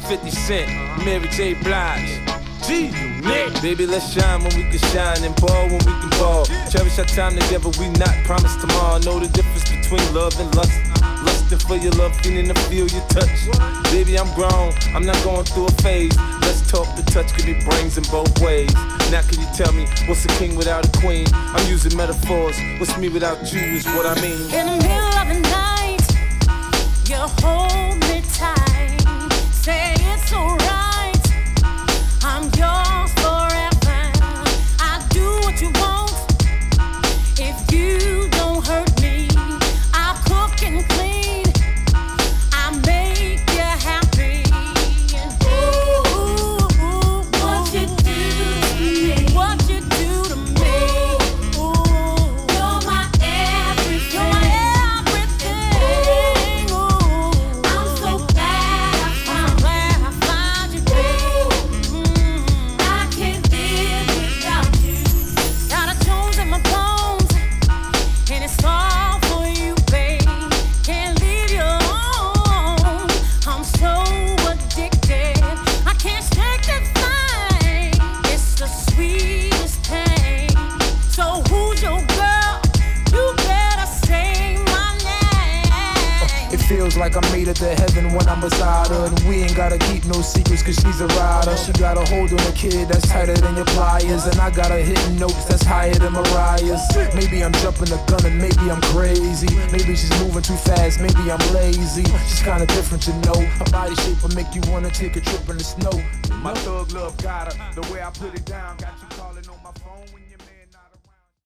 50 Cent, Mary J. Blige. G, Nick. Baby, let's shine when we can shine and ball when we can ball. Cherish our time together, we not promised tomorrow. Know the difference between love and lust. Lusting for your love, feeling to feel your touch. Baby, I'm grown, I'm not going through a phase. Let's talk, the touch give me brains in both ways. Now can you tell me, what's a king without a queen? I'm using metaphors, what's me without you is what I mean. In the middle of the night, you hold me tight. Say it's alright, I'm yours forever. I do what you want, if you don't hurt me. I cook and clean, I make you happy. Ooh, what you do to me, what you do to me. Ooh, you're my everything, you're my everything. Ooh, I'm so glad I found you, babe. I can't live without you. Got a Jones in my bones, and it's all for you, babe. Can't leave you alone. I'm so addicted, I can't shake that thing. It's the sweetest pain. So who's your girl? You better say my name. It feels like I made it to heaven when I'm beside her. And we ain't gotta keep no secrets cause she's a rider. She got a hold on a kid that's tighter than your pliers. And I got her hitting notes that's higher than Mariah's. Maybe I'm jumping the gun and maybe I'm crazy. Maybe she's moving too fast, maybe I'm lazy. She's kinda different, you know. Her body shape will make you wanna take a trip in the snow. My thug love got her, the way I put it down got you caught.